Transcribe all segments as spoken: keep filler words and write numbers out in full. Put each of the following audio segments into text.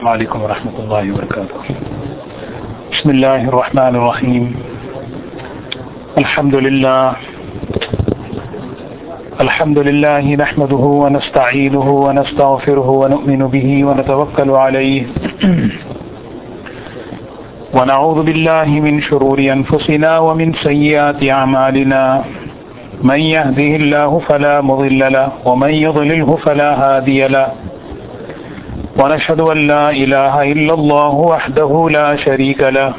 السلام علیکم ورحمۃ اللہ وبرکاتہ. بسم اللہ الرحمن الرحیم. الحمد للہ الحمد للہ نحمده ونستعینه ونستغفره ونؤمن به ونتوکل علیہ ونعوذ باللہ من شرور انفسنا ومن سیئات اعمالنا من يهده الله فلا مضل له ومن يضلله فلا هادي له ونشهد أن لا إله إلا الله وحده لا شريك له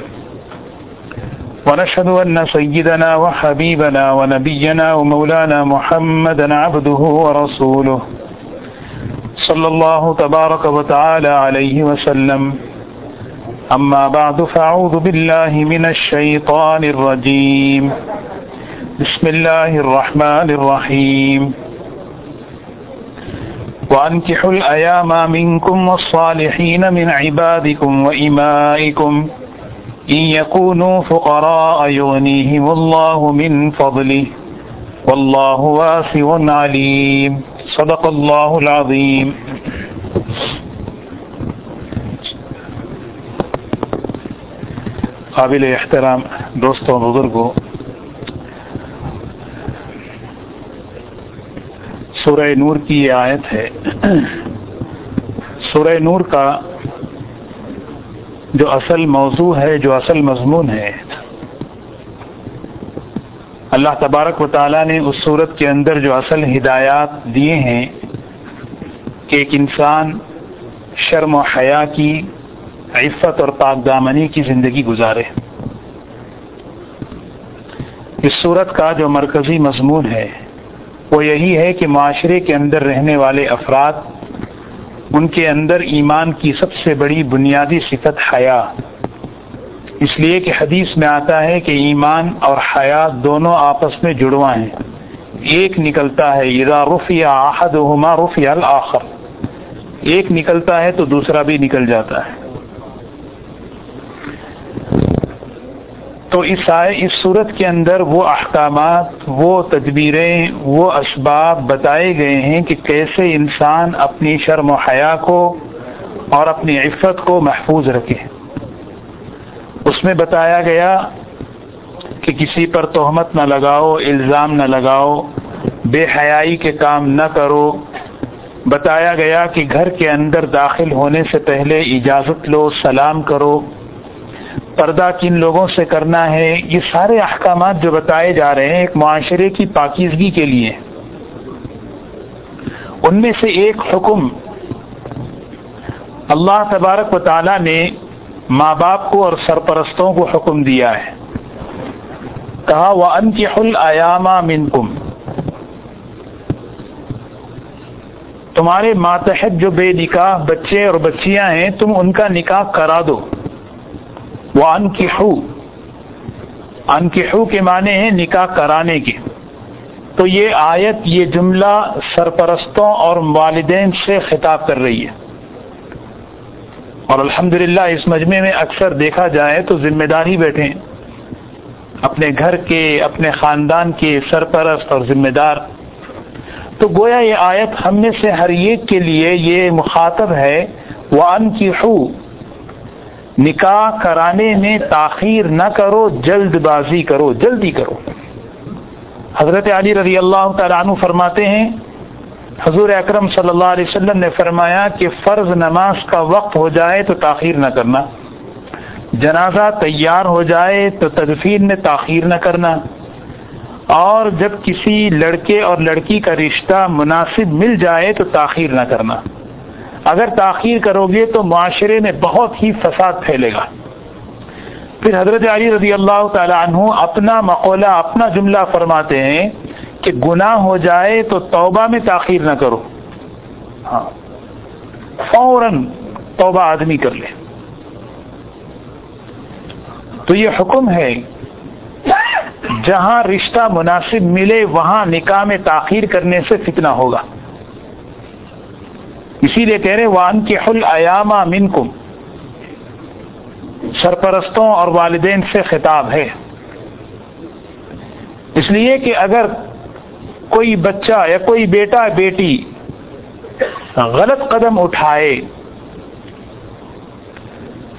ونشهد أن سيدنا وحبيبنا ونبينا ومولانا محمدا عبده ورسوله صلى الله تبارك وتعالى عليه وسلم. أما بعد فأعوذ بالله من الشيطان الرجيم. بسم الله الرحمن الرحيم. وأنكحوا الأيام منكم والصالحين من عبادكم وإمائكم إن يكونوا فقراء يغنيهم الله من فضله والله واسع عليم. صدق الله العظيم. قابل احترام دوستوں بزرگوں، سورہ نور کی یہ آیت ہے. سورہ نور کا جو اصل موضوع ہے، جو اصل مضمون ہے، اللہ تبارک و تعالیٰ نے اس سورت کے اندر جو اصل ہدایات دیے ہیں کہ ایک انسان شرم و حیا کی، عفت اور پاک دامنی کی زندگی گزارے. اس سورت کا جو مرکزی مضمون ہے وہ یہی ہے کہ معاشرے کے اندر رہنے والے افراد، ان کے اندر ایمان کی سب سے بڑی بنیادی صفت حیا، اس لیے کہ حدیث میں آتا ہے کہ ایمان اور حیا دونوں آپس میں جڑواں ہیں. ایک نکلتا ہے اذا رفع احدهما رفع الاخر، ایک نکلتا ہے تو دوسرا بھی نکل جاتا ہے. تو اس اس صورت کے اندر وہ احکامات، وہ تدبیریں، وہ اسباب بتائے گئے ہیں کہ کیسے انسان اپنی شرم و حیا کو اور اپنی عفت کو محفوظ رکھے. اس میں بتایا گیا کہ کسی پر تہمت نہ لگاؤ، الزام نہ لگاؤ، بے حیائی کے کام نہ کرو. بتایا گیا کہ گھر کے اندر داخل ہونے سے پہلے اجازت لو، سلام کرو، پردہ کن لوگوں سے کرنا ہے. یہ سارے احکامات جو بتائے جا رہے ہیں ایک معاشرے کی پاکیزگی کے لیے. ان میں سے ایک حکم اللہ تبارک و تعالی نے ماں باپ کو اور سرپرستوں کو حکم دیا ہے. کہا وَأَنكِحُوا الْأَيَامَ مِنكُمْ، تمہارے ماتحت جو بے نکاح بچے اور بچیاں ہیں تم ان کا نکاح کرا دو. وَأَنكِحُوا، انکحو کے معنی ہیں نکاح کرانے کے. تو یہ آیت، یہ جملہ سرپرستوں اور والدین سے خطاب کر رہی ہے. اور الحمدللہ اس مجمع میں اکثر دیکھا جائے تو ذمہ دار ہی بیٹھے ہیں، اپنے گھر کے، اپنے خاندان کے سرپرست اور ذمہ دار. تو گویا یہ آیت ہم میں سے ہر ایک کے لیے یہ مخاطب ہے. وَأَنكِحُوا، نکاح کرانے میں تاخیر نہ کرو، جلد بازی کرو، جلدی کرو. حضرت علی رضی اللہ تعالیٰ عنہ فرماتے ہیں حضور اکرم صلی اللہ علیہ وسلم نے فرمایا کہ فرض نماز کا وقت ہو جائے تو تاخیر نہ کرنا، جنازہ تیار ہو جائے تو تدفین میں تاخیر نہ کرنا، اور جب کسی لڑکے اور لڑکی کا رشتہ مناسب مل جائے تو تاخیر نہ کرنا. اگر تاخیر کرو گے تو معاشرے میں بہت ہی فساد پھیلے گا. پھر حضرت علی رضی اللہ تعالی عنہ اپنا مقولہ، اپنا جملہ فرماتے ہیں کہ گناہ ہو جائے تو توبہ میں تاخیر نہ کرو، ہاں فوراً توبہ آدمی کر لے. تو یہ حکم ہے جہاں رشتہ مناسب ملے وہاں نکاح میں تاخیر کرنے سے فتنہ ہوگا. اسی لیے کہہ رہے وَأَنكِحُوا الْأَيَامَ مِنكُمْ، سرپرستوں اور والدین سے خطاب ہے. اس لیے کہ اگر کوئی بچہ یا کوئی بیٹا بیٹی غلط قدم اٹھائے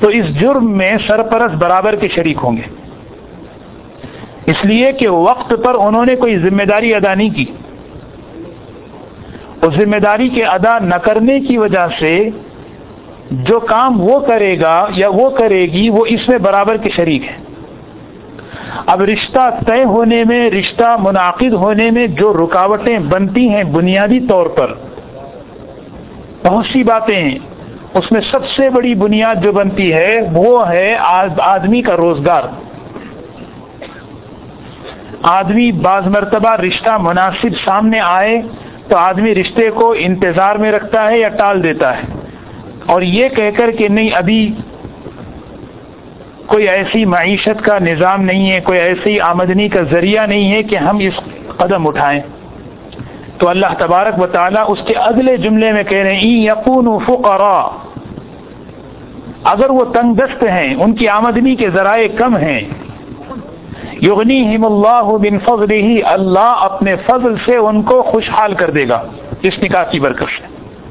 تو اس جرم میں سرپرست برابر کے شریک ہوں گے، اس لیے کہ وقت پر انہوں نے کوئی ذمہ داری ادا نہیں کی. اس ذمہ داری کے ادا نہ کرنے کی وجہ سے جو کام وہ کرے گا یا وہ کرے گی وہ اس میں برابر کے شریک ہے. اب رشتہ طے ہونے میں، رشتہ منعقد ہونے میں جو رکاوٹیں بنتی ہیں بنیادی طور پر بہت سی باتیں ہیں، اس میں سب سے بڑی بنیاد جو بنتی ہے وہ ہے آدمی کا روزگار. آدمی بعض مرتبہ رشتہ مناسب سامنے آئے تو آدمی رشتے کو انتظار میں رکھتا ہے یا ٹال دیتا ہے، اور یہ کہہ کر کہ نہیں ابھی کوئی ایسی معیشت کا نظام نہیں ہے، کوئی ایسی آمدنی کا ذریعہ نہیں ہے کہ ہم اس قدم اٹھائیں. تو اللہ تبارک و تعالیٰ اس کے اگلے جملے میں کہہ رہے ہیں یکونوا فقراء، اگر وہ تنگ دست ہیں، ان کی آمدنی کے ذرائع کم ہیں، یغنیہم اللہ من فضلہ، اللہ اپنے فضل سے ان کو خوشحال کر دے گا اس نکاح کی برکت سے.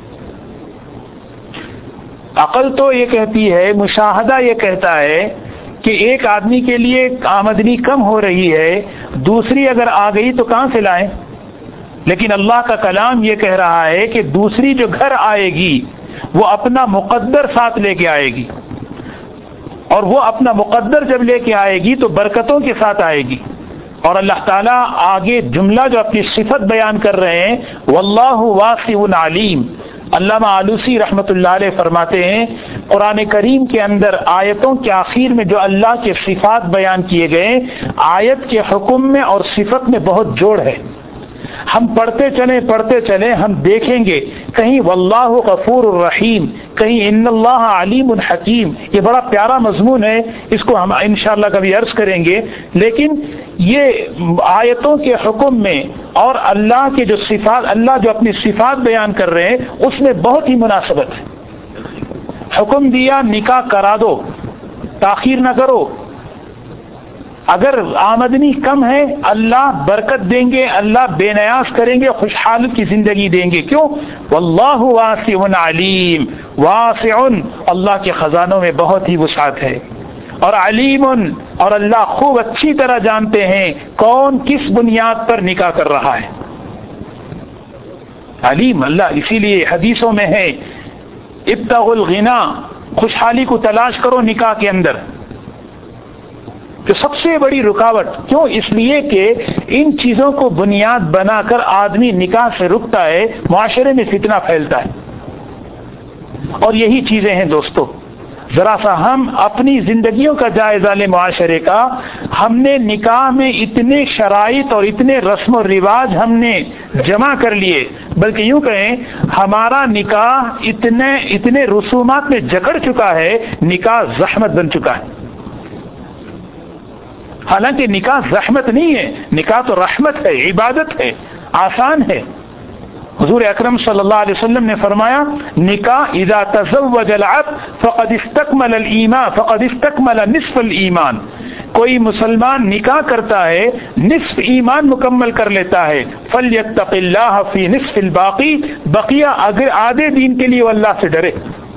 عقل تو یہ کہتی ہے، مشاہدہ یہ کہتا ہے کہ ایک آدمی کے لیے آمدنی کم ہو رہی ہے، دوسری اگر آ گئی تو کہاں سے لائیں؟ لیکن اللہ کا کلام یہ کہہ رہا ہے کہ دوسری جو گھر آئے گی وہ اپنا مقدر ساتھ لے کے آئے گی، اور وہ اپنا مقدر جب لے کے آئے گی تو برکتوں کے ساتھ آئے گی. اور اللہ تعالیٰ آگے جملہ جو اپنی صفت بیان کر رہے ہیں واللہ واسع علیم. علامہ آلوسی رحمۃ اللہ علیہ فرماتے ہیں قرآن کریم کے اندر آیتوں کے آخر میں جو اللہ کے صفات بیان کیے گئے، آیت کے حکم میں اور صفت میں بہت جوڑ ہے. ہم پڑھتے چلیں پڑھتے چلیں ہم دیکھیں گے کہیں واللہ غفور الرحیم، کہیں ان اللہ علیم الحکیم. یہ بڑا پیارا مضمون ہے، اس کو ہم انشاءاللہ کبھی عرض کریں گے. لیکن یہ آیتوں کے حکم میں اور اللہ کے جو صفات، اللہ جو اپنی صفات بیان کر رہے ہیں اس میں بہت ہی مناسبت ہے. حکم دیا نکاح کرا دو، تاخیر نہ کرو. اگر آمدنی کم ہے اللہ برکت دیں گے، اللہ بے نیاز کریں گے، خوشحال کی زندگی دیں گے. کیوں؟ واللہ واسع علیم. واسع، اللہ کے خزانوں میں بہت ہی وسعت ہے. اور علیم، اور اللہ خوب اچھی طرح جانتے ہیں کون کس بنیاد پر نکاح کر رہا ہے. علیم اللہ. اسی لیے حدیثوں میں ہے ابتغوا الغنا، خوشحالی کو تلاش کرو نکاح کے اندر. جو سب سے بڑی رکاوٹ، کیوں؟ اس لیے کہ ان چیزوں کو بنیاد بنا کر آدمی نکاح سے رکتا ہے، معاشرے میں فتنہ پھیلتا ہے. اور یہی چیزیں ہیں دوستو. ذرا سا ہم اپنی زندگیوں کا جائزہ لیں معاشرے کا. ہم نے نکاح میں اتنے شرائط اور اتنے رسم و رواج ہم نے جمع کر لیے، بلکہ یوں کہیں ہمارا نکاح اتنے اتنے رسومات میں جکڑ چکا ہے، نکاح زحمت بن چکا ہے. حالانکہ نکاح زحمت نہیں ہے، نکاح تو رحمت ہے، عبادت ہے، آسان ہے. حضور اکرم صلی اللہ علیہ وسلم نے فرمایا نکاح اذا تزوج العبد فقد استکمل الایمان فقد استکمل نصف الایمان. کوئی مسلمان نکاح کرتا ہے نصف ایمان مکمل کر لیتا ہے. فلیتق اللہ فی نصف الباقی، بقیہ اگر آدھے دین کے لیے وہ اللہ سے ڈرے.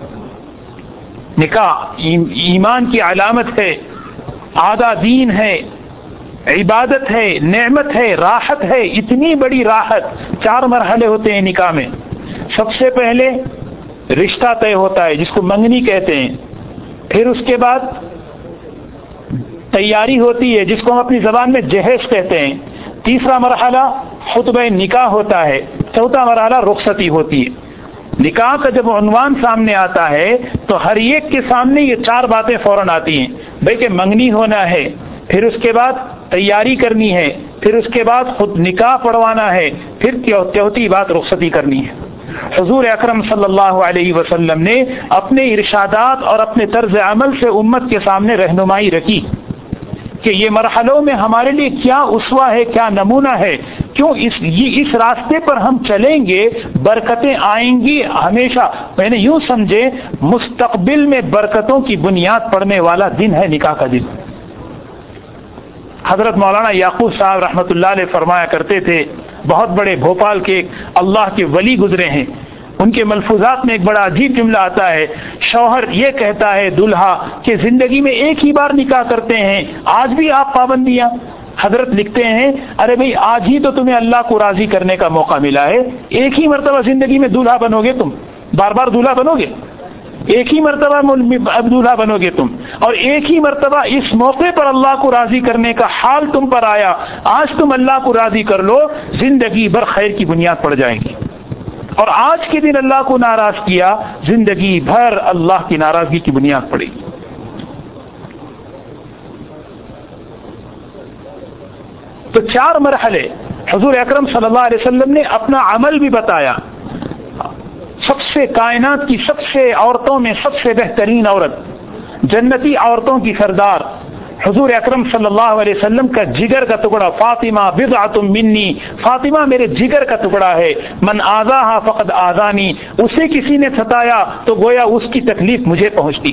نکاح ایمان کی علامت ہے، آدھا دین ہے، عبادت ہے، نعمت ہے، راحت ہے. اتنی بڑی راحت. چار مرحلے ہوتے ہیں نکاح میں. سب سے پہلے رشتہ طے ہوتا ہے جس کو منگنی کہتے ہیں. پھر اس کے بعد تیاری ہوتی ہے جس کو ہم اپنی زبان میں جہیز کہتے ہیں. تیسرا مرحلہ خطبہ نکاح ہوتا ہے. چوتھا مرحلہ رخصتی ہوتی ہے. نکاح کا جب عنوان سامنے آتا ہے تو ہر ایک کے سامنے یہ چار باتیں فوراً آتی ہیں. بھئی کہ منگنی ہونا ہے، پھر اس کے بعد تیاری کرنی ہے، پھر اس کے بعد خود نکاح پڑھوانا ہے، پھر چوتھی بات رخصتی کرنی ہے. حضور اکرم صلی اللہ علیہ وسلم نے اپنے ارشادات اور اپنے طرز عمل سے امت کے سامنے رہنمائی رکھی کہ یہ مرحلوں میں ہمارے لیے کیا اسوہ ہے، کیا نمونہ ہے. کیوں؟ اس یہ اس راستے پر ہم چلیں گے برکتیں آئیں گی ہمیشہ. میں نے یوں سمجھے مستقبل میں برکتوں کی بنیاد پڑنے والا دن ہے نکاح کا دن. حضرت مولانا یعقوب صاحب رحمۃ اللہ علیہ فرمایا کرتے تھے، بہت بڑے بھوپال کے اللہ کے ولی گزرے ہیں. ان کے ملفوظات میں ایک بڑا عجیب جملہ آتا ہے، شوہر یہ کہتا ہے دلہا کہ زندگی میں ایک ہی بار نکاح کرتے ہیں، آج بھی آپ پابندیاں؟ حضرت لکھتے ہیں ارے بھائی آج ہی تو تمہیں اللہ کو راضی کرنے کا موقع ملا ہے، ایک ہی مرتبہ زندگی میں دلہا بنو گے تم، بار بار دلہا بنو گے؟ ایک ہی مرتبہ دلہا بنو گے تم، اور ایک ہی مرتبہ اس موقع پر اللہ کو راضی کرنے کا حال تم پر آیا، آج تم اللہ کو راضی کر لو، زندگی بھر خیر کی بنیاد پڑ جائے گی، اور آج کے دن اللہ کو ناراض کیا، زندگی بھر اللہ کی ناراضگی کی بنیاد پڑے گی۔ تو چار مرحلے حضور اکرم صلی اللہ علیہ وسلم نے اپنا عمل بھی بتایا۔ سب سے کائنات کی سب سے عورتوں میں سب سے بہترین عورت، جنتی عورتوں کی سردار حضور اکرم صلی اللہ علیہ وسلم کا جگر کا ٹکڑا فاطمہ بضعۃ منی، فاطمہ میرے جگر کا ٹکڑا ہے، من آذاہا فقد آذانی، اسے کسی نے ستایا تو گویا اس کی تکلیف مجھے پہنچتی۔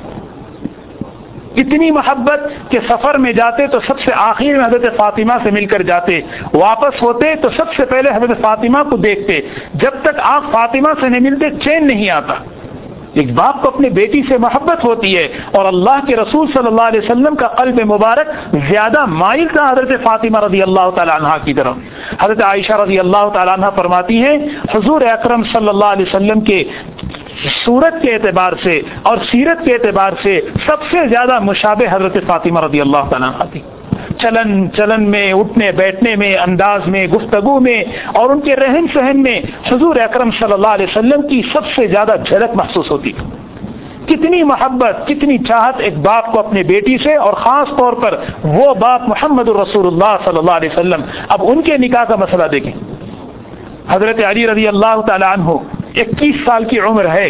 اتنی محبت کہ سفر میں جاتے تو سب سے آخر میں حضرت فاطمہ سے مل کر جاتے، واپس ہوتے تو سب سے پہلے حضرت فاطمہ کو دیکھتے، جب تک آپ فاطمہ سے نہیں ملتے چین نہیں آتا۔ ایک باپ کو اپنے بیٹی سے محبت ہوتی ہے، اور اللہ کے رسول صلی اللہ علیہ وسلم کا قلب مبارک زیادہ مائل تھا حضرت فاطمہ رضی اللہ تعالی عنہا کی طرف۔ حضرت عائشہ رضی اللہ تعالی عنہا فرماتی ہیں حضور اکرم صلی اللہ علیہ وسلم کے صورت کے اعتبار سے اور سیرت کے اعتبار سے سب سے زیادہ مشابہ حضرت فاطمہ رضی اللہ تعالی عنہا تھی، چلن چلن میں، اٹھنے بیٹھنے میں، انداز میں، گفتگو میں، اور ان کے رہن سہن میں حضور اکرم صلی اللہ علیہ وسلم کی سب سے زیادہ جھلک محسوس ہوتی تھی۔ کتنی محبت، کتنی چاہت ایک باپ کو اپنے بیٹی سے، اور خاص طور پر وہ باپ محمد الرسول اللہ صلی اللہ علیہ وسلم۔ اب ان کے نکاح کا مسئلہ دیکھیں، حضرت علی رضی اللہ تعالی عنہ اکیس سال کی عمر ہے۔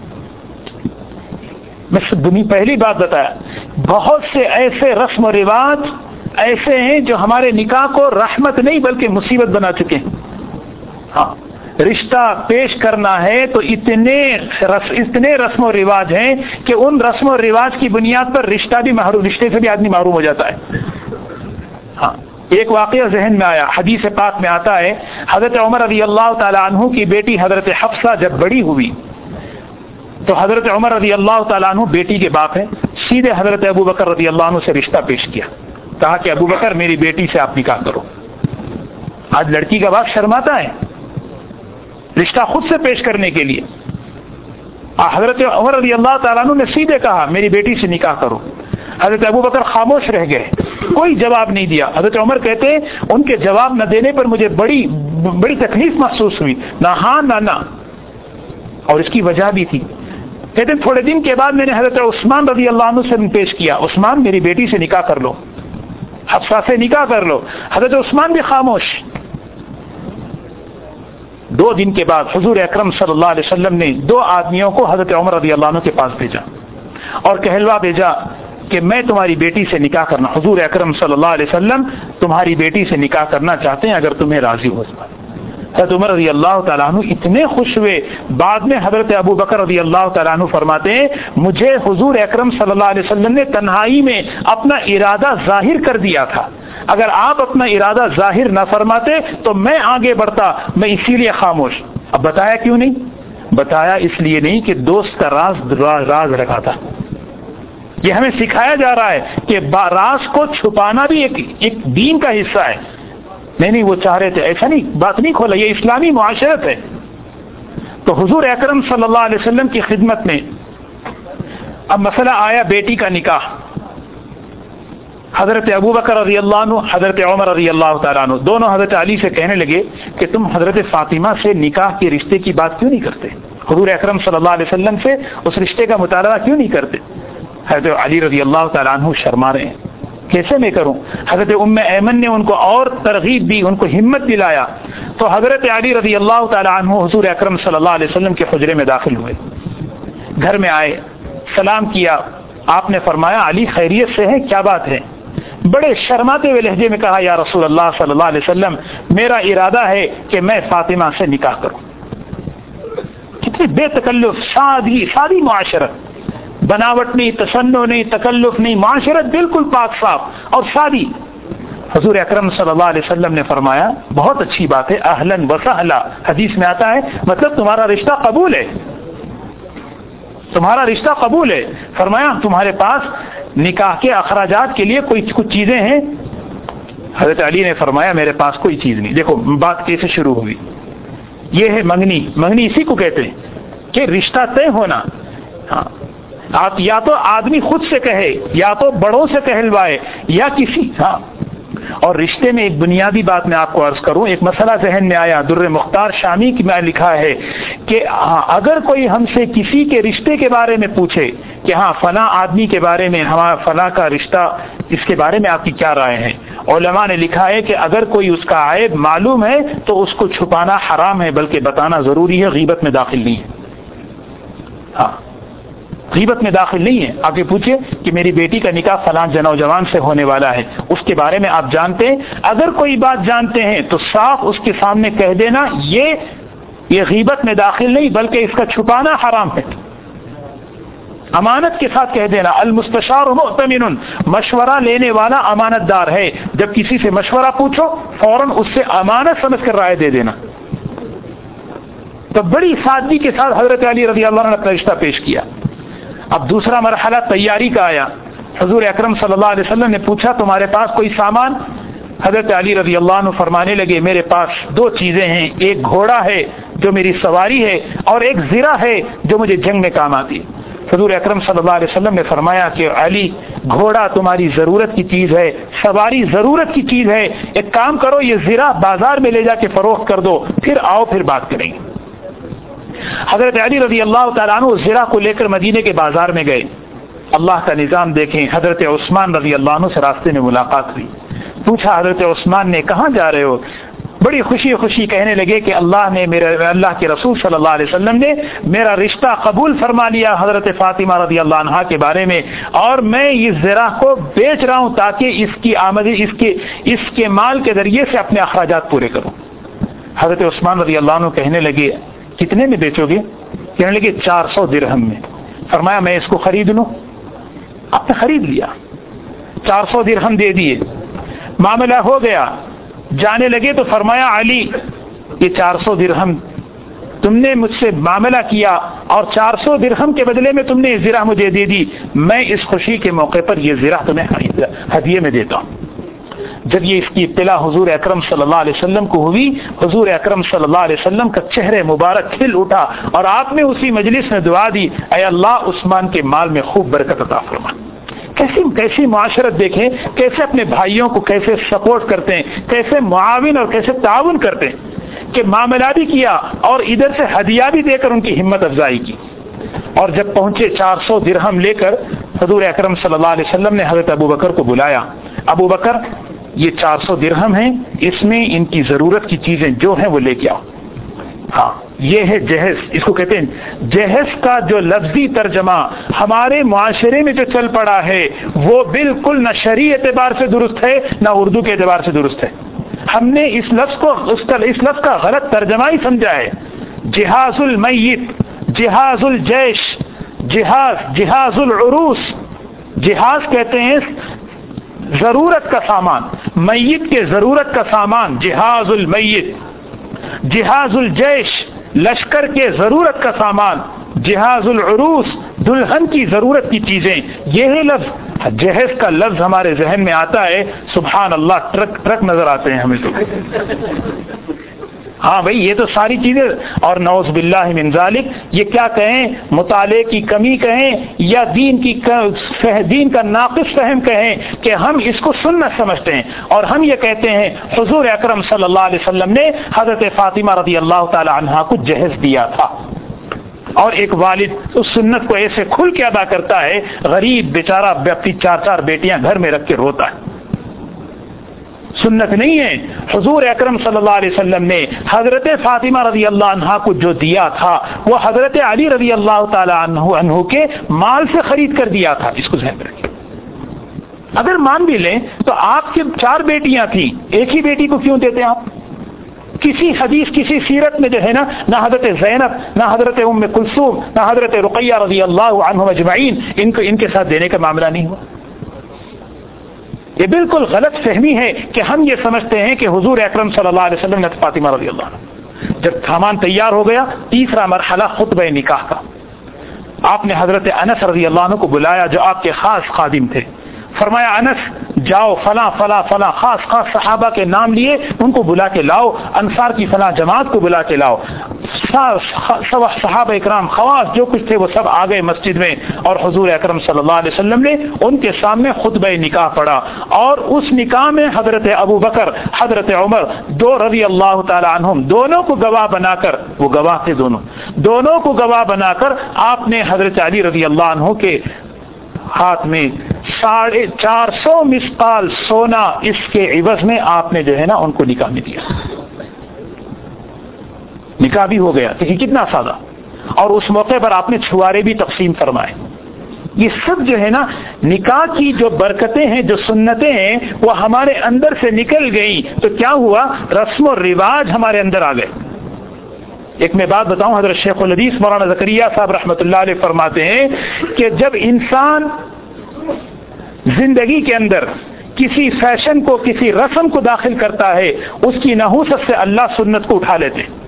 میں پہلی بات بتایا، بہت سے ایسے رسم و رواج ایسے ہیں جو ہمارے نکاح کو رحمت نہیں بلکہ مصیبت بنا چکے ہیں۔ ہاں، رشتہ پیش کرنا ہے تو اتنے رس اتنے رسم و رواج ہیں کہ ان رسم و رواج کی بنیاد پر رشتہ بھی محروم، رشتے سے بھی آدمی محروم ہو جاتا ہے۔ ہاں، ایک واقعہ ذہن میں آیا، حدیث پاک میں آتا ہے حضرت عمر رضی اللہ تعالی عنہ کی بیٹی حضرت حفصہ جب بڑی ہوئی تو حضرت عمر رضی اللہ تعالیٰ عنہ بیٹی کے باپ ہیں، سیدھے حضرت ابو بکر رضی اللہ عنہ سے رشتہ پیش کیا، کہا کہ ابو بکر میری بیٹی سے آپ نکاح کرو۔ آج لڑکی کا باپ شرماتا ہے رشتہ خود سے پیش کرنے کے لیے، حضرت عمر رضی اللہ تعالیٰ عنہ نے سیدھے کہا میری بیٹی سے نکاح کرو۔ حضرت ابو بکر خاموش رہ گئے، کوئی جواب نہیں دیا۔ حضرت عمر کہتے ہیں ان کے جواب نہ دینے پر مجھے بڑی بڑی تکلیف محسوس ہوئی، نہ ہاں نہ نہ، اور اس کی وجہ بھی تھی۔ کہتے ہیں تھوڑے دن کے بعد میں نے حضرت عثمان رضی اللہ عنہ سے پیش کیا، عثمان میری بیٹی سے نکاح کر لو، حفصہ سے نکاح کر لو۔ حضرت عثمان بھی خاموش۔ دو دن کے بعد حضور اکرم صلی اللہ علیہ وسلم نے دو آدمیوں کو حضرت عمر رضی اللہ عنہ کے پاس بھیجا اور کہلوا بھیجا کہ میں تمہاری بیٹی سے نکاح کرنا، حضور اکرم صلی اللہ علیہ وسلم تمہاری بیٹی سے نکاح کرنا چاہتے ہیں اگر تمہیں راضی ہو۔ حضرت عمر رضی اللہ تعالیٰ عنہ اتنے خوش ہوئے۔ بعد میں حضرت ابو بکر رضی اللہ تعالیٰ عنہ فرماتے ہیں مجھے حضور اکرم صلی اللہ علیہ وسلم نے تنہائی میں اپنا ارادہ ظاہر کر دیا تھا، اگر آپ اپنا ارادہ ظاہر نہ فرماتے تو میں آگے بڑھتا، میں اسی لیے خاموش۔ اب بتایا کیوں نہیں؟ بتایا اس لیے نہیں کہ دوست کا راز راز رکھا تھا۔ یہ ہمیں سکھایا جا رہا ہے کہ راز کو چھپانا بھی ایک ایک دین کا حصہ ہے۔ نہیں نہیں وہ چاہ رہے تھے، ایسا نہیں، بات نہیں کھولا، یہ اسلامی معاشرت ہے۔ تو حضور اکرم صلی اللہ علیہ وسلم کی خدمت میں اب مسئلہ آیا بیٹی کا نکاح۔ حضرت ابو بکر رضی اللہ عنہ، حضرت عمر رضی اللہ تعالیٰ عنہ دونوں حضرت علی سے کہنے لگے کہ تم حضرت فاطمہ سے نکاح کے رشتے کی بات کیوں نہیں کرتے؟ حضور اکرم صلی اللہ علیہ وسلم سے اس رشتے کا مطالبہ کیوں نہیں کرتے؟ حضرت علی رضی اللہ تعالیٰ عنہ شرما رہے ہیں، کیسے میں کروں؟ حضرت ام ایمن نے ان کو اور ترغیب دی، ان کو ہمت دلایا۔ تو حضرت علی رضی اللہ تعالی عنہ حضور اکرم صلی اللہ علیہ وسلم کے حجرے میں داخل ہوئے، گھر میں آئے، سلام کیا۔ آپ نے فرمایا علی خیریت سے ہیں؟ کیا بات ہے؟ بڑے شرماتے ہوئے لہجے میں کہا یا رسول اللہ صلی اللہ علیہ وسلم میرا ارادہ ہے کہ میں فاطمہ سے نکاح کروں۔ کتنی بے تکلف، سادگی، سادی معاشرت، بناوٹ نہیں، تصنع نہیں، تکلف نہیں، معاشرت بالکل پاک صاف اور سادی۔ حضور اکرم صلی اللہ علیہ وسلم نے فرمایا بہت اچھی بات ہے، اہلاً و سہلا، حدیث میں آتا ہے مطلب تمہارا رشتہ قبول ہے، تمہارا رشتہ قبول ہے۔ فرمایا تمہارے پاس نکاح کے اخراجات کے لیے کوئی کچھ چیزیں ہیں؟ حضرت علی نے فرمایا میرے پاس کوئی چیز نہیں۔ دیکھو بات کیسے شروع ہوئی، یہ ہے منگنی۔ منگنی اسی کو کہتے ہیں کہ رشتہ طے ہونا۔ ہاں آپ یا تو آدمی خود سے کہے، یا تو بڑوں سے کہلوائے، یا کسی ہاں اور رشتے میں ایک بنیادی بات میں آپ کو عرض کروں، ایک مسئلہ ذہن میں آیا، در مختار شامی کی میں لکھا ہے کہ ہاں اگر کوئی ہم سے کسی کے رشتے کے بارے میں پوچھے کہ ہاں فلاں آدمی کے بارے میں ہمارا فلاں کا رشتہ، اس کے بارے میں آپ کی کیا رائے ہے، علماء نے لکھا ہے کہ اگر کوئی اس کا عیب معلوم ہے تو اس کو چھپانا حرام ہے، بلکہ بتانا ضروری ہے، غیبت میں داخل نہیں ہے۔ ہاں غیبت میں داخل نہیں ہے۔ آپ یہ پوچھیں کہ میری بیٹی کا نکاح فلاں نوجوان سے ہونے والا ہے، اس کے بارے میں آپ جانتے ہیں؟ اگر کوئی بات جانتے ہیں تو صاف اس کے سامنے کہہ دینا، یہ یہ غیبت میں داخل نہیں بلکہ اس کا چھپانا حرام ہے۔ امانت کے ساتھ کہہ دینا، المستشار مؤتمن، مشورہ لینے والا امانت دار ہے، جب کسی سے مشورہ پوچھو فوراً اس سے امانت سمجھ کر رائے دے دینا۔ تو بڑی سادگی کے ساتھ حضرت علی رضی اللہ عنہ نے اپنا رشتہ پیش کیا۔ اب دوسرا مرحلہ تیاری کا آیا۔ حضور اکرم صلی اللہ علیہ وسلم نے پوچھا تمہارے پاس کوئی سامان؟ حضرت علی رضی اللہ عنہ فرمانے لگے میرے پاس دو چیزیں ہیں، ایک گھوڑا ہے جو میری سواری ہے، اور ایک زرہ ہے جو مجھے جنگ میں کام آتی ہے۔ حضور اکرم صلی اللہ علیہ وسلم نے فرمایا کہ علی گھوڑا تمہاری ضرورت کی چیز ہے، سواری ضرورت کی چیز ہے، ایک کام کرو یہ زرہ بازار میں لے جا کے فروخت کر دو، پھر آؤ پھر بات کریں گے۔ حضرت علی رضی اللہ تعالیٰ عنہ زرہ کو لے کر مدینے کے بازار میں گئے۔ اللہ کا نظام دیکھیں، حضرت عثمان رضی اللہ عنہ سے راستے میں ملاقات ہوئی۔ پوچھا حضرت عثمان نے کہاں جا رہے ہو؟ بڑی خوشی خوشی کہنے لگے کہ اللہ نے میرے اللہ کے رسول صلی اللہ علیہ وسلم نے میرا رشتہ قبول فرما لیا حضرت فاطمہ رضی اللہ عنہا کے بارے میں، اور میں اس زرہ کو بیچ رہا ہوں تاکہ اس کی آمدنی اس کے اس کے مال کے ذریعے سے اپنے اخراجات پورے کروں۔ حضرت عثمان رضی اللہ عنہ کہنے لگے کتنے میں بیچو گے؟ کہنے لگے چار سو درہم میں۔ فرمایا میں اس کو خرید لوں؟ آپ نے خرید لیا، چار سو درہم دے دیے، معاملہ ہو گیا۔ جانے لگے تو فرمایا علی یہ چار سو درہم تم نے مجھ سے معاملہ کیا اور چار سو درہم کے بدلے میں تم نے یہ زرہ مجھے دے دی، میں اس خوشی کے موقع پر یہ زرہ تمہیں ہدیے میں دیتا ہوں۔ جب یہ اس کی اطلاع حضور اکرم صلی اللہ علیہ وسلم کو ہوئی، حضور اکرم صلی اللہ علیہ وسلم کا چہرے مبارک کھل اٹھا اور آپ نے اسی مجلس میں دعا دی، اے اللہ عثمان کے مال میں خوب برکت عطا فرما۔ کیسی کیسی معاشرت دیکھیں، کیسے اپنے بھائیوں کو کیسے سپورٹ کرتے ہیں، کیسے معاون اور کیسے تعاون کرتے ہیں کہ معاملہ بھی کیا اور ادھر سے ہدیہ بھی دے کر ان کی ہمت افزائی کی۔ اور جب پہنچے چار سو درہم لے کر، حضور اکرم صلی اللہ علیہ وسلم نے حضرت ابو بکر کو بلایا، ابو بکر یہ چار سو درہم ہیں، اس میں ان کی ضرورت کی چیزیں جو ہیں وہ لے کے آؤ۔ ہاں یہ ہے جہیز، اس کو کہتے ہیں جہیز کا جو لفظی ترجمہ ہمارے معاشرے میں جو چل پڑا ہے وہ بالکل نہ شرعی اعتبار سے درست ہے نہ اردو کے اعتبار سے درست ہے۔ ہم نے اس لفظ کو اس کا اس لفظ کا غلط ترجمہ ہی سمجھا ہے۔ جہاز المیت، جہاز الجیش، جہاز جہاز العروس، جہاز کہتے ہیں ضرورت کا سامان، میت کے ضرورت کا سامان جہاز المیت، جہاز الجیش لشکر کے ضرورت کا سامان، جہاز العروس دلہن کی ضرورت کی چیزیں۔ یہ لفظ جہیز کا لفظ ہمارے ذہن میں آتا ہے، سبحان اللہ ٹرک ٹرک نظر آتے ہیں ہمیں تو۔ ہاں بھائی یہ تو ساری چیزیں، اور نعوذ باللہ من ذالک، یہ کیا کہیں، مطالعے کی کمی کہیں یا دین کی دین کا ناقص فہم کہیں کہ ہم اس کو سنت سمجھتے ہیں، اور ہم یہ کہتے ہیں حضور اکرم صلی اللہ علیہ وسلم نے حضرت فاطمہ رضی اللہ تعالی عنہا کو جہیز دیا تھا، اور ایک والد اس سنت کو ایسے کھل کے ادا کرتا ہے، غریب بیچارہ اپنی چار چار بیٹیاں گھر میں رکھ کے روتا ہے۔ سنت نہیں ہے۔ حضور اکرم صلی اللہ علیہ وسلم نے حضرت فاطمہ رضی اللہ عنہا کو جو دیا تھا وہ حضرت علی رضی اللہ تعالی عنہ عنہ کے مال سے خرید کر دیا تھا، اس کو ذہن میں رکھیں۔ اگر مان بھی لیں تو آپ کی چار بیٹیاں تھیں، ایک ہی بیٹی کو کیوں دیتے آپ؟ کسی حدیث کسی سیرت میں جو ہے نا، نہ حضرت زینب نہ حضرت ام کلثوم نہ حضرت رقیہ رضی اللہ عنہم اجمعین ان کو ان کے ساتھ دینے کا معاملہ نہیں ہوا۔ یہ بالکل غلط فہمی ہے کہ ہم یہ سمجھتے ہیں کہ حضور اکرم صلی اللہ علیہ وسلم نے فاطمہ رضی اللہ عنہ جب سامان تیار ہو گیا، تیسرا مرحلہ خطبہ نکاح کا، آپ نے حضرت انس رضی اللہ عنہ کو بلایا جو آپ کے خاص خادم تھے. فرمایا انس جاؤ فلاں فلاں فلاں خاص خاص صحابہ کے نام لیے ان کو بلا کے لاؤ، انصار کی فلاں جماعت کو بلا کے لاؤ. سب صحابہ اکرام خواص جو کچھ تھے وہ سب آ گئے مسجد میں، اور حضور اکرم صلی اللہ علیہ وسلم نے ان کے سامنے خطبہ نکاح پڑھا. اور اس نکاح میں حضرت ابو بکر، حضرت عمر دو رضی اللہ تعالی عنہم دونوں کو گواہ بنا کر، وہ گواہ تھے دونوں دونوں کو گواہ بنا کر آپ نے حضرت علی رضی اللہ عنہ کے ہاتھ میں ساڑھے چار سو مسقال سونا اس کے عوض میں آپ نے جو ہے نا ان کو نکاح میں دیا. نکاح بھی ہو گیا. دیکھیے کتنا سادہ. اور اس موقع پر آپ نے چھوارے بھی تقسیم فرمائے. یہ سب جو ہے نا نکاح کی جو برکتیں ہیں، جو سنتیں ہیں، وہ ہمارے اندر سے نکل گئی تو کیا ہوا؟ رسم و رواج ہمارے اندر آ گئے. ایک میں بات بتاؤں، حضرت شیخ الحدیث مولانا زکریا صاحب رحمۃ اللہ علیہ فرماتے ہیں کہ جب انسان زندگی کے اندر کسی فیشن کو، کسی رسم کو داخل کرتا ہے، اس کی نحوست سے اللہ سنت کو اٹھا لیتے ہیں.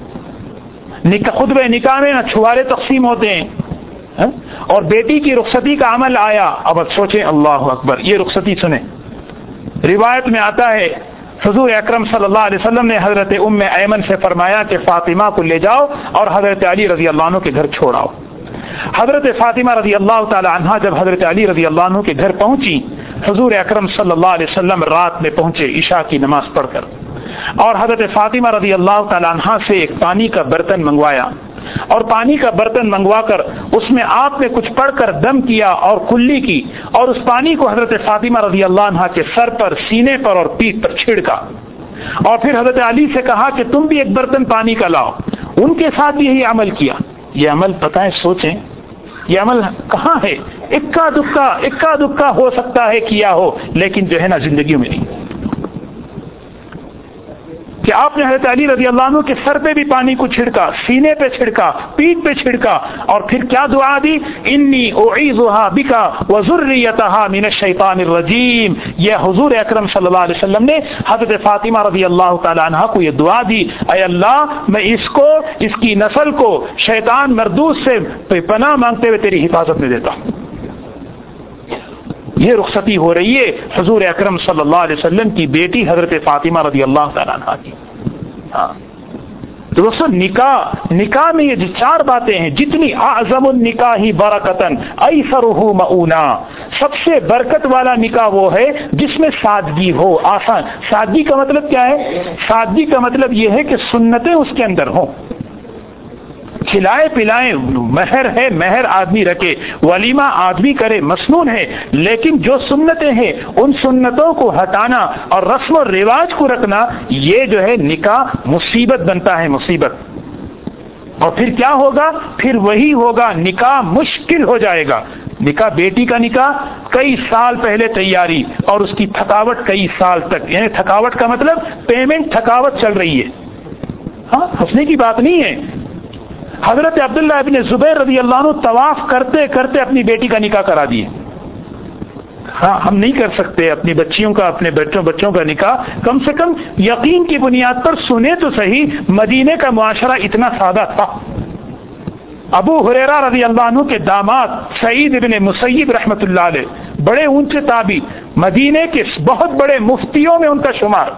خطبہ نکاح میں نہ چھوارے تقسیم ہوتے ہیں، اور بیٹی کی رخصتی کا عمل آیا. اب سوچیں، اللہ اکبر، یہ رخصتی سنیں. روایت میں آتا ہے حضور اکرم صلی اللہ علیہ وسلم نے حضرت ام ایمن سے فرمایا کہ فاطمہ کو لے جاؤ اور حضرت علی رضی اللہ عنہ کے گھر چھوڑاؤ. حضرت فاطمہ رضی اللہ تعالی عنہا جب حضرت علی رضی اللہ عنہ کے گھر پہنچی، حضور اکرم صلی اللہ علیہ وسلم رات میں پہنچے عشاء کی نماز پڑھ کر، اور حضرت فاطمہ رضی اللہ تعالی عنہا سے ایک پانی کا برتن منگوایا، اور پانی کا برتن منگوا کر اس میں آپ نے کچھ پڑھ کر دم کیا اور کلی کی، اور اس پانی کو حضرت فاطمہ رضی اللہ عنہا کے سر پر، سینے پر اور پیٹھ پر چھڑکا، اور پھر حضرت علی سے کہا کہ تم بھی ایک برتن پانی کا لاؤ. ان کے ساتھ بھی یہی عمل کیا. یہ عمل پتہ ہے، سوچیں یہ عمل کہاں ہے؟ اکا دکا اکا دکا ہو سکتا ہے کیا ہو، لیکن جو ہے نا زندگیوں میں نہیں. کہ آپ نے حضرت علی رضی اللہ عنہ کے سر پہ بھی پانی کو چھڑکا، سینے پہ چھڑکا، پیٹھ پہ چھڑکا، اور پھر کیا دعا دی؟ انی اعیذھا بکا وذریتھا من الشیطان الرجیم. یہ حضور اکرم صلی اللہ علیہ وسلم نے حضرت فاطمہ رضی اللہ تعالی عنہا کو یہ دعا دی، اے اللہ میں اس کو، اس کی نسل کو شیطان مردود سے پناہ مانگتے ہوئے تیری حفاظت میں دیتا ہوں. یہ رخصتی ہو رہی ہے حضور اکرم صلی اللہ علیہ وسلم کی بیٹی حضرت فاطمہ رضی اللہ تعالیٰ عنہ کی. ہاں تو دوستو، نکاح نکاح میں یہ جو چار باتیں ہیں، جتنی اعظم النکاح برکتن ایسرہ مؤونا، سب سے برکت والا نکاح وہ ہے جس میں سادگی ہو، آسان. سادگی کا مطلب کیا ہے؟ سادگی کا مطلب یہ ہے کہ سنتیں اس کے اندر ہوں. کھلائے پلائیں، مہر ہے مہر آدمی رکھے، ولیمہ آدمی کرے، مسنون ہے، لیکن جو سنتیں ہیں ان سنتوں کو ہٹانا اور رسم و رواج کو رکھنا، یہ جو ہے نکاح مصیبت بنتا ہے، مصیبت. اور پھر کیا ہوگا؟ پھر وہی ہوگا، نکاح مشکل ہو جائے گا. نکاح، بیٹی کا نکاح کئی سال پہلے تیاری اور اس کی تھکاوٹ کئی سال تک، یعنی تھکاوٹ کا مطلب پیمنٹ تھکاوٹ چل رہی ہے. ہاں ہنسنے کی بات نہیں ہے. حضرت عبداللہ ابن زبیر رضی اللہ عنہ طواف کرتے کرتے اپنی بیٹی کا نکاح کرا دیے. ہاں ہم نہیں کر سکتے اپنی بچیوں کا، اپنے بچوں بچوں کا نکاح، کم سے کم یقین کی بنیاد پر سنے تو صحیح. مدینے کا معاشرہ اتنا سادہ تھا. ابو ہریرہ رضی اللہ عنہ کے داماد سعید ابن مسیب رحمۃ اللہ علیہ، بڑے اونچے تابعی، مدینے کے بہت بڑے مفتیوں میں ان کا شمار.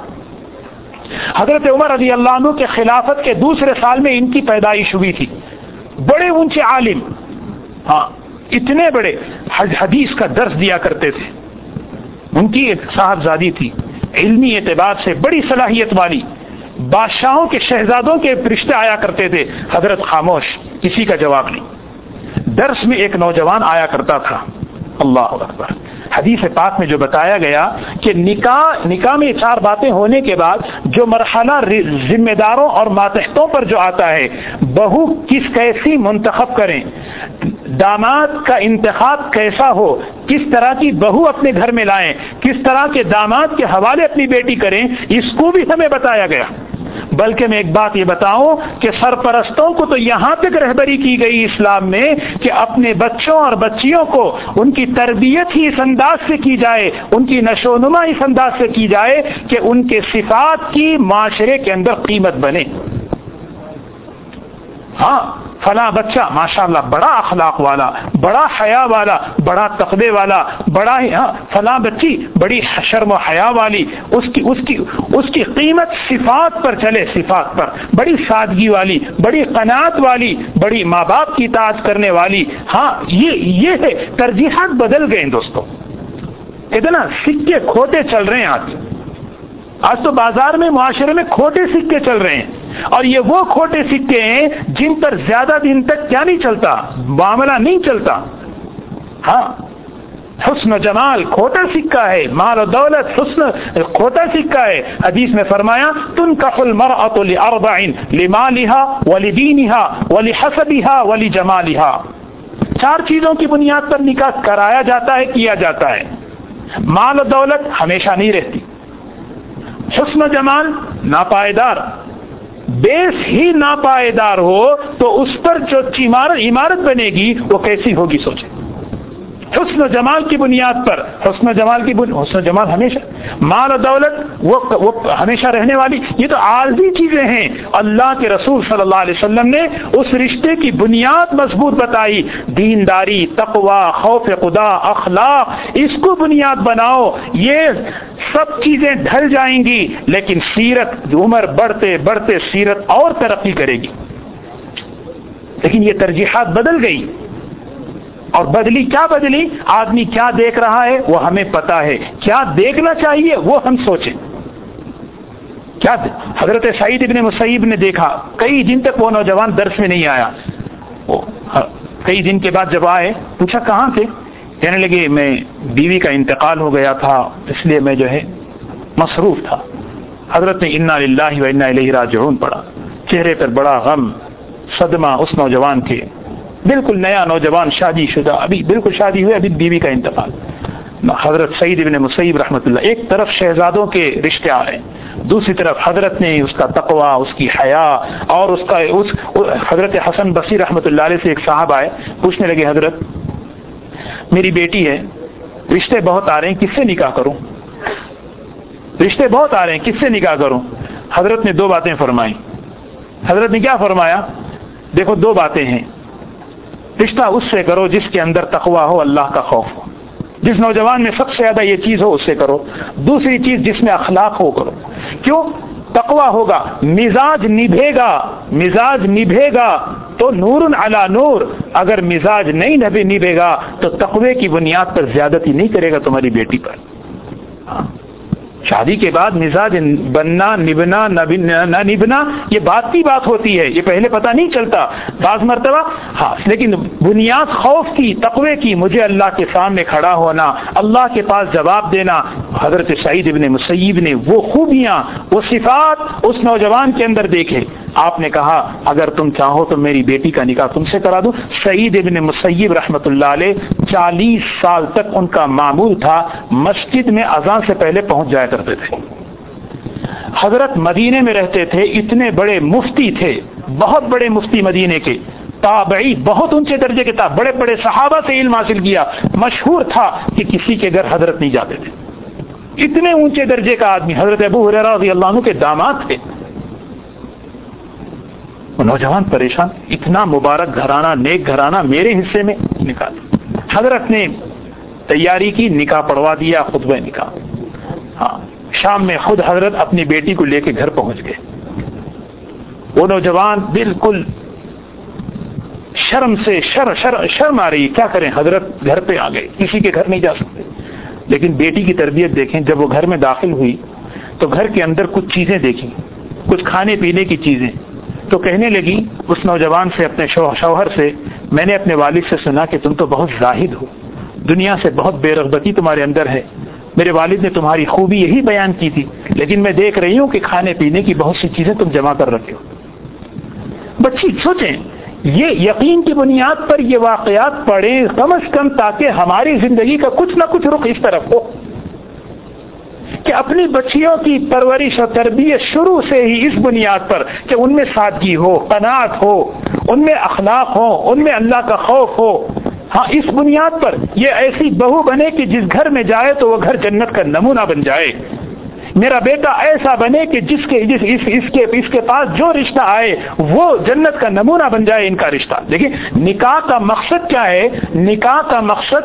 حضرت عمر رضی اللہ عنہ کے خلافت کے دوسرے سال میں ان کی پیدائش ہوئی تھی. بڑے اونچے عالم، ہاں اتنے بڑے، حدیث کا درس دیا کرتے تھے. ان کی ایک صاحبزادی تھی، علمی اعتبار سے بڑی صلاحیت والی، بادشاہوں کے شہزادوں کے رشتے آیا کرتے تھے. حضرت خاموش، کسی کا جواب نہیں. درس میں ایک نوجوان آیا کرتا تھا. اللہ اکبر. حدیث پاک میں جو بتایا گیا کہ نکاح نکاح میں چار باتیں ہونے کے بعد جو مرحلہ ذمہ داروں اور ماتحتوں پر جو آتا ہے، بہو کس کیسی منتخب کریں، داماد کا انتخاب کیسا ہو، کس طرح کی بہو اپنے گھر میں لائیں، کس طرح کے داماد کے حوالے اپنی بیٹی کریں، اس کو بھی ہمیں بتایا گیا. بلکہ میں ایک بات یہ بتاؤں کہ سرپرستوں کو تو یہاں تک رہبری کی گئی اسلام میں کہ اپنے بچوں اور بچیوں کو ان کی تربیت ہی اس انداز سے کی جائے، ان کی نشو و نما اس انداز سے کی جائے کہ ان کے صفات کی معاشرے کے اندر قیمت بنے۔ ہاں فلاں بچہ ماشاءاللہ بڑا اخلاق والا، بڑا حیا والا، بڑا تقوی والا، بڑا ہاں فلاں بچی بڑی شرم و حیا والی، اس کی اس کی اس کی قیمت صفات پر چلے، صفات پر، بڑی سادگی والی، بڑی قناعت والی، بڑی ماں باپ کی اطاعت کرنے والی۔ ہاں یہ یہ ہے، ترجیحات بدل گئے دوستوں، اتنا سکے کھوٹے چل رہے ہیں آج آج تو بازار میں معاشرے میں کھوٹے سکے چل رہے ہیں، اور یہ وہ کھوٹے سکے ہیں جن پر زیادہ دن تک کیا نہیں چلتا، معاملہ نہیں چلتا۔ ہاں حسن و جمال کھوٹا سکہ ہے، مال و دولت حسن کھوٹا سکہ ہے۔ حدیث میں فرمایا تنکح المرأة لأربع لمالها ولدینها ولحسبها ولجمالها، چار چیزوں کی بنیاد پر نکاح کرایا جاتا ہے، کیا جاتا ہے۔ مال و دولت ہمیشہ نہیں رہتی، حسن و جمال ناپائیدار، بیس ہی ناپائیدار ہو تو اس پر جو عمارت بنے گی وہ کیسی ہوگی سوچیں۔ حسن و جمال کی بنیاد پر، حسن و جمال کی بنیاد حسن و جمال ہمیشہ، مال و دولت وہ, وہ ہمیشہ رہنے والی، یہ تو عارضی چیزیں ہیں۔ اللہ کے رسول صلی اللہ علیہ وسلم نے اس رشتے کی بنیاد مضبوط بتائی، دینداری، تقوی، خوف خدا، اخلاق، اس کو بنیاد بناؤ، یہ سب چیزیں ڈھل جائیں گی، لیکن سیرت عمر بڑھتے بڑھتے سیرت اور ترقی کرے گی۔ لیکن یہ ترجیحات بدل گئی، اور بدلی کیا بدلی؟ آدمی کیا دیکھ رہا ہے وہ ہمیں پتا ہے، کیا دیکھنا چاہیے وہ ہم سوچیں۔ کیا حضرت سعید ابن مسیب نے دیکھا، کئی دن تک وہ نوجوان درس میں نہیں آیا، وہ کئی دن کے بعد جب آئے پوچھا کہاں تھے، کہنے لگے میں بیوی کا انتقال ہو گیا تھا اس لیے میں جو ہے مصروف تھا۔ حضرت نے انا للہ و انا الیہ راجعون پڑھا، چہرے پر بڑا غم صدمہ اس نوجوان کے، بالکل نیا نوجوان، شادی شدہ، ابھی بالکل شادی ہوئی، ابھی بیوی کا انتقال۔ حضرت سعید ابن مسیب رحمۃ اللہ، ایک طرف شہزادوں کے رشتے آ رہے ہیں، دوسری طرف حضرت نے اس کا تقوی، اس کی حیا، اور اس کا اس حضرت حسن بصری رحمۃ اللہ علیہ سے ایک صاحب آئے، پوچھنے لگے حضرت میری بیٹی ہے، رشتے بہت آ رہے ہیں، کس سے نکاح کروں؟ رشتے بہت آ رہے ہیں، کس سے نکاح کروں؟ حضرت نے دو باتیں فرمائیں۔ حضرت نے کیا فرمایا؟ دیکھو دو باتیں ہیں، رشتہ اس سے کرو جس کے اندر تقوی ہو، اللہ کا خوف ہو، جس نوجوان میں سب سے زیادہ یہ چیز ہو اس سے کرو، دوسری چیز جس میں اخلاق ہو کرو۔ کیوں؟ تقوی ہوگا، مزاج نبھے گا، مزاج نبھے گا تو نور علی نور، اگر مزاج نہیں نبھے نبھے گا تو تقوی کی بنیاد پر زیادتی نہیں کرے گا تمہاری بیٹی پر۔ شادی کے بعد مزاج بننا نبنا نہ نبنا یہ بات کی بات ہوتی ہے، یہ پہلے پتہ نہیں چلتا بعض مرتبہ، ہاں لیکن بنیاد خوف کی، تقوی کی، مجھے اللہ کے سامنے کھڑا ہونا، اللہ کے پاس جواب دینا۔ حضرت سعید ابن مسیب نے وہ خوبیاں، وہ صفات اس نوجوان کے اندر دیکھے، آپ نے کہا اگر تم چاہو تو میری بیٹی کا نکاح تم سے کرا دوں۔ سعید ابن مسیب رحمۃ اللہ علیہ چالیس سال تک ان کا معمول تھا مسجد میں اذان سے پہلے پہنچ جایا کرتے تھے۔ حضرت مدینے میں رہتے تھے، اتنے بڑے مفتی تھے، بہت بڑے مفتی مدینے کے، تابعی، بہت اونچے درجے کے تھا، بڑے بڑے صحابہ سے علم حاصل کیا، مشہور تھا کہ کسی کے گھر حضرت نہیں جاتے تھے، اتنے اونچے درجے کا آدمی، حضرت ابو ہریرہ رضی اللہ عنہ کے داماد تھے۔ وہ نوجوان پریشان، اتنا مبارک گھرانہ، نیک گھرانہ میرے حصے میں نکال۔ حضرت نے تیاری کی، نکاح پڑھوا دیا، خطبہ نکاح۔ ہاں شام میں خود حضرت اپنی بیٹی کو لے کے گھر پہنچ گئے۔ وہ نوجوان بالکل شرم سے شر, شر, شرم آ رہی، کیا کریں، حضرت گھر پہ آ گئے، کسی کے گھر نہیں جا سکتے۔ لیکن بیٹی کی تربیت دیکھیں، جب وہ گھر میں داخل ہوئی تو گھر کے اندر کچھ چیزیں دیکھی، کچھ کھانے پینے کی چیزیں، تو کہنے لگی اس نوجوان سے، اپنے شوہر سے، میں نے اپنے والد سے سنا کہ تم تو بہت زاہد ہو، دنیا سے بہت بے رغبتی تمہارے اندر ہے، میرے والد نے تمہاری خوبی یہی بیان کی تھی، لیکن میں دیکھ رہی ہوں کہ کھانے پینے کی بہت سی چیزیں تم جمع کر رکھے ہو۔ بچی سوچیں، یہ یقین کی بنیاد پر یہ واقعات پڑھیں کم از کم، تاکہ ہماری زندگی کا کچھ نہ کچھ رخ اس طرف ہو۔ کہ اپنی بچیوں کی پرورش اور تربیت شروع سے ہی اس بنیاد پر کہ ان میں سادگی ہو، قناعت ہو، ان میں اخلاق ہو، ان میں اللہ کا خوف ہو، ہاں اس بنیاد پر یہ ایسی بہو بنے کہ جس گھر میں جائے تو وہ گھر جنت کا نمونہ بن جائے. میرا بیٹا ایسا بنے کہ جس کے جس اس, اس کے اس کے پاس جو رشتہ آئے وہ جنت کا نمونہ بن جائے ان کا رشتہ. دیکھیں نکاح کا مقصد کیا ہے؟ نکاح کا مقصد،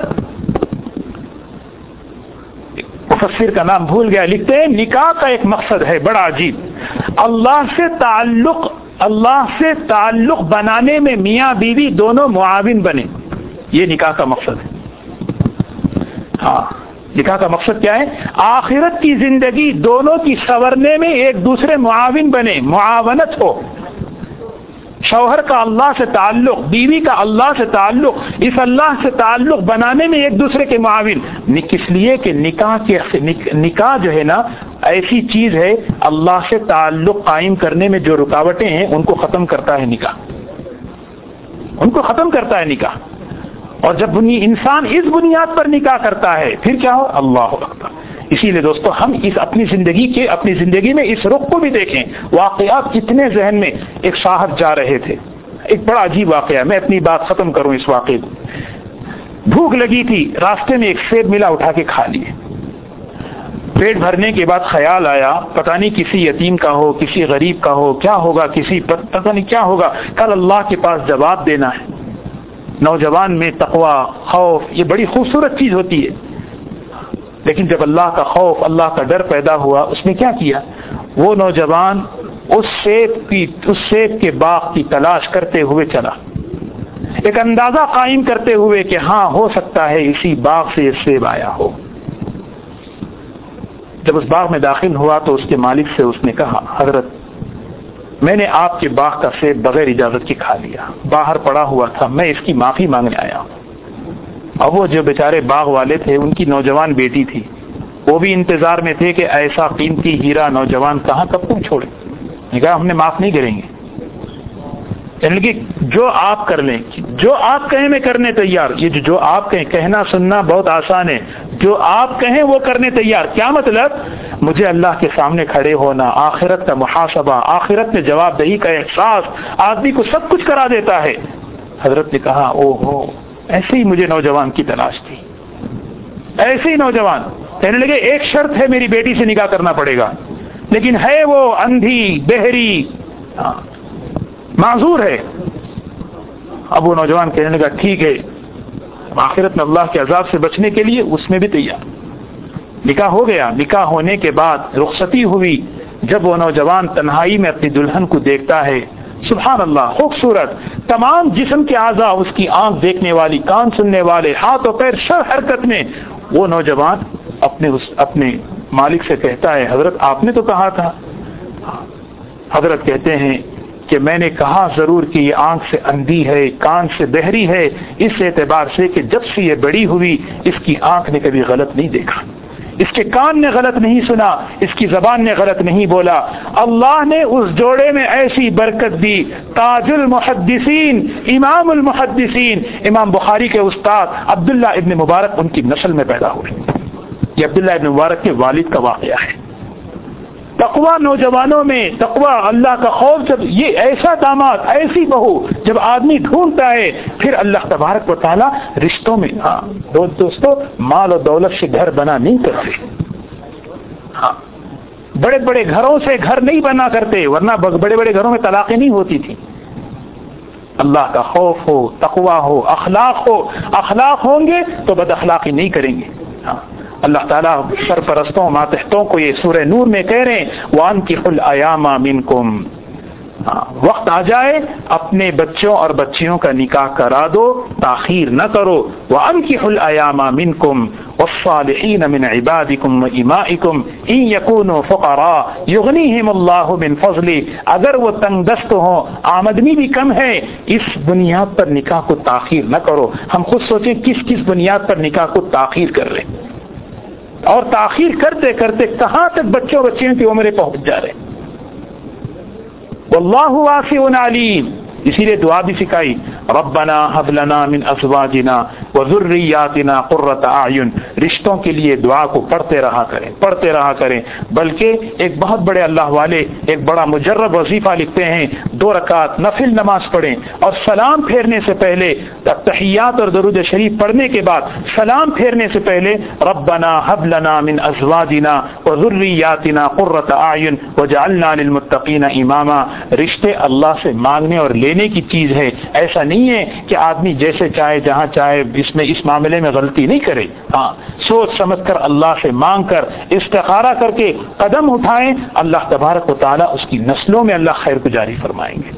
مفسر کا نام بھول گیا، لکھتے ہیں نکاح کا ایک مقصد ہے بڑا عجیب، اللہ سے تعلق اللہ سے تعلق بنانے میں میاں بیوی دونوں معاون بنے. یہ نکاح کا مقصد ہے. ہاں نکاح کا مقصد کیا ہے؟ آخرت کی زندگی دونوں کی سنورنے میں ایک دوسرے معاون بنے، معاونت ہو. شوہر کا اللہ سے تعلق، بیوی کا اللہ سے تعلق، اس اللہ سے تعلق بنانے میں ایک دوسرے کے معاون. کس لیے کہ نکاح کے نکاح جو ہے نا ایسی چیز ہے اللہ سے تعلق قائم کرنے میں جو رکاوٹیں ہیں ان کو ختم کرتا ہے نکاح، ان کو ختم کرتا ہے نکاح. اور جب انسان اس بنیاد پر نکاح کرتا ہے پھر کیا ہو؟ اللہ اکبر. اسی لیے دوستو ہم اس اپنی زندگی کے اپنی زندگی میں اس رخ کو بھی دیکھیں. واقعات کتنے ذہن میں. ایک صاحب جا رہے تھے، ایک بڑا عجیب واقعہ، میں اپنی بات ختم کروں اس واقعے کو. بھوک لگی تھی، راستے میں ایک سیب ملا، اٹھا کے کھا لیے. پیٹ بھرنے کے بعد خیال آیا پتہ نہیں کسی یتیم کا ہو، کسی غریب کا ہو، کیا ہوگا، کسی پتہ نہیں کیا ہوگا، کل اللہ کے پاس جواب دینا ہے. نوجوان میں تقوی، خوف، یہ بڑی خوبصورت چیز ہوتی ہے. لیکن جب اللہ کا خوف، اللہ کا ڈر پیدا ہوا، اس نے کیا کیا؟ وہ نوجوان اس سیب کی اس سیب کے باغ کی تلاش کرتے ہوئے چلا، ایک اندازہ قائم کرتے ہوئے کہ ہاں ہو سکتا ہے اسی باغ سے یہ سیب آیا ہو. جب اس باغ میں داخل ہوا تو اس کے مالک سے اس نے کہا، حضرت میں نے آپ کے باغ کا سیب بغیر اجازت کے کھا لیا، باہر پڑا ہوا تھا، میں اس کی معافی مانگنے آیا ہوں. اب وہ جو بیچارے باغ والے تھے، ان کی نوجوان بیٹی تھی، وہ بھی انتظار میں تھے کہ ایسا قیمتی ہیرا نوجوان کہاں کب تک چھوڑے. نے کہا ہم نے معاف نہیں کریں گے. یعنی کہ جو آپ کر لیں، جو آپ کہیں میں کرنے تیار. یہ جو, جو آپ کہیں، کہنا سننا بہت آسان ہے، جو آپ کہیں وہ کرنے تیار. کیا مطلب؟ مجھے اللہ کے سامنے کھڑے ہونا، آخرت کا محاسبہ، آخرت میں جواب دہی کا احساس آدمی کو سب کچھ کرا دیتا ہے. حضرت نے کہا او ہو، ایسے ہی مجھے نوجوان کی تلاش تھی، ایسے ہی نوجوان. کہنے لگے ایک شرط ہے، میری بیٹی سے نکاح کرنا پڑے گا، لیکن ہے وہ اندھی، بہری، معذور ہے. اب وہ نوجوان کہنے لگا ٹھیک ہے، آخرت میں اللہ کے عذاب سے بچنے کے لیے اس میں بھی تیار. نکاح ہو گیا. نکاح ہونے کے بعد رخصتی ہوئی. جب وہ نوجوان تنہائی میں اپنی دلہن کو دیکھتا ہے، سبحان اللہ، خوبصورت، تمام جسم کے اعضاء اس کی، آنکھ دیکھنے والی، کان سننے والے، ہاتھ و پیر سب حرکت میں. وہ نوجوان اپنے اپنے مالک سے کہتا ہے، حضرت آپ نے تو کہا تھا. حضرت کہتے ہیں کہ میں نے کہا ضرور کہ یہ آنکھ سے اندھی ہے، کان سے بہری ہے، اس اعتبار سے کہ جب سے یہ بڑی ہوئی اس کی آنکھ نے کبھی غلط نہیں دیکھا، اس کے کان نے غلط نہیں سنا، اس کی زبان نے غلط نہیں بولا. اللہ نے اس جوڑے میں ایسی برکت دی. تاج المحدثین، امام المحدثین، امام بخاری کے استاد عبداللہ ابن مبارک ان کی نسل میں پیدا ہوئے. یہ عبداللہ ابن مبارک کے والد کا واقعہ ہے. تقوی نوجوانوں میں، تقوی، اللہ کا خوف، جب یہ ایسا داماد، ایسی بہو جب آدمی ڈھونڈتا ہے پھر اللہ تبارک و تعالی رشتوں میں. ہاں دوستو، مال و دولت سے گھر بنا نہیں کرتے. ہاں بڑے بڑے گھروں سے گھر نہیں بنا کرتے، ورنہ بڑے بڑے گھروں میں طلاقیں نہیں ہوتی تھی. اللہ کا خوف ہو، تقوی ہو، اخلاق ہو. اخلاق ہوں گے تو بد اخلاقی نہیں کریں گے. ہاں اللہ تعالیٰ سرپرستوں، ماتحتوں کو یہ سورہ نور میں کہہ رہے ہیں وَأَنكِحُوا الْأَيَامَ مِنكُمْ. وقت آ جائے اپنے بچوں اور بچیوں کا نکاح کرا دو، تاخیر نہ کرو. وَأَنكِحُوا الْأَيَامَ مِنكُمْ وَالصَّالِحِينَ مِنْ عِبَادِكُمْ وَإِمَائِكُمْ إِنْ يَكُونُوا فُقَرَاءَ يُغْنِيهِمُ اللَّهُ مِنْ فَضْلِهِ. اگر وہ تنگ دست ہوں، آمدنی بھی کم ہے، اس بنیاد پر نکاح کو تاخیر نہ کرو. ہم خود سوچیں کس کس بنیاد پر نکاح کو تاخیر کر رہے ہیں، اور تاخیر کرتے کرتے کہاں تک بچوں بچیوں کی عمریں پہنچ جا رہے. واللہ واسع علیم. اسی لیے دعا بھی سکھائی، ربنا ہب لنا من ازواجنا وذریاتنا قرۃ اعین، رشتوں کے لیے دعا کو پڑھتے رہا کریں پڑھتے رہا کریں بلکہ ایک بہت بڑے اللہ والے ایک بڑا مجرب وظیفہ لکھتے ہیں، دو رکعت نفل نماز پڑھیں اور سلام پھیرنے سے پہلے تحیات اور درود شریف پڑھنے کے بعد سلام پھیرنے سے پہلے ربنا ہب لنا من ازواجنا وذریاتنا قرۃ اعین وجعلنا للمتقین اماما۔ رشتے اللہ سے مانگنے اور لینے کی چیز ہے، ایسا نہیں ہے کہ آدمی جیسے چاہے جہاں چاہے اس میں اس معاملے میں غلطی نہیں کرے، ہاں سوچ سمجھ کر اللہ سے مانگ کر استخارہ کر کے قدم اٹھائیں، اللہ تبارک و تعالی اس کی نسلوں میں اللہ خیر کو جاری فرمائیں گے۔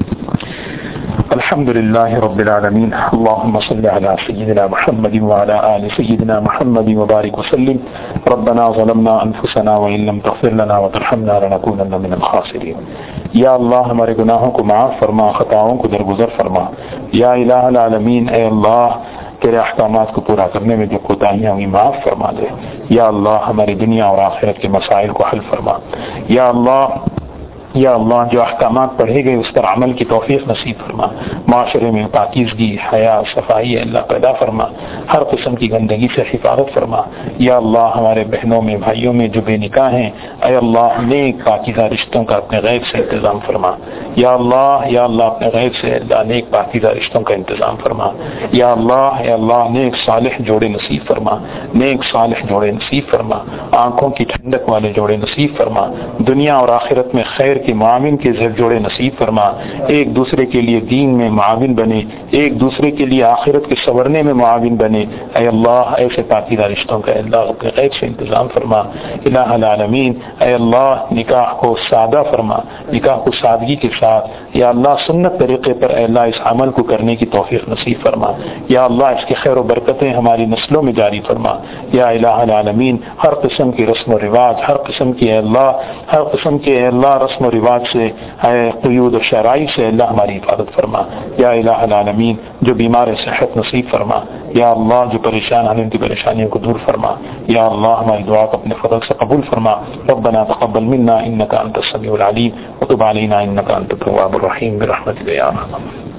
الحمد للہ رب العالمین، اللهم صل على سيدنا محمد وعلى آل سيدنا محمد وبارك وسلم۔ ربنا ظلمنا انفسنا وان لم تغفر لنا وترحمنا لنكونن من الخاسرین۔ یا اللہ ہمارے گناہوں کو معاف فرما، خطاؤں کو درگزر فرما۔ یا الہ العالمین، اے اللہ تیرے احکامات کو پورا کرنے میں جو کوتاہیاں ہوئی معاف فرما دے۔ یا اللہ ہماری دنیا اور آخرت کے مسائل کو حل فرما۔ یا اللہ یا اللہ جو احکامات پڑھے گئے اس پر عمل کی توفیق نصیب فرما، معاشرے میں پاکیزگی، حیا، صفائی اللہ پیدا فرما، ہر قسم کی گندگی سے حفاظت فرما۔ یا اللہ ہمارے بہنوں میں بھائیوں میں جو بے نکاح ہیں، اے اللہ نیک پاکیزہ رشتوں کا اپنے غیب سے انتظام فرما۔ یا اللہ یا اللہ اپنے غیب سے اللہ نیک پاکیزہ رشتوں کا انتظام فرما۔ یا اللہ یا اللہ نیک صالح جوڑے نصیب فرما، نیک صالح جوڑے نصیب فرما، آنکھوں کی ٹھنڈک والے جوڑے نصیب فرما، دنیا اور آخرت میں خیر کے معاون کے ذریعے جوڑے نصیب فرما، ایک دوسرے کے لیے دین میں معاون بنے، ایک دوسرے کے لیے آخرت کے سنورنے میں معاون بنے۔ اے اللہ ایسے پاکیزہ رشتوں کا اللہ اپنے غیب سے انتظام فرما۔ الہ العالمین، اے اللہ نکاح کو سادہ فرما، نکاح کو سادگی کے ساتھ یا اللہ سنت طریقے پر اے اللہ اس عمل کو کرنے کی توفیق نصیب فرما۔ یا اللہ اس کی خیر و برکتیں ہماری نسلوں میں جاری فرما۔ یا الہ العالمین، ہر قسم کی رسم و رواج، ہر قسم کی اے اللہ ہر قسم کے اے اللہ رسم و رواج سے قیود و شرائع سے اللہ ہماری حفاظت فرما۔ یا الہ العالمین جو بیمار صحت نصیب فرما۔ یا اللہ جو پریشان ہیں ان کی پریشانیوں کو دور فرما۔ یا اللہ ہماری دعا کو اپنے فضل سے قبول فرما۔ ربنا تقبل منا انك انت السميع العليم وتب علينا انك انت التواب الرحيم برحمتك يا ارحم الراحمين۔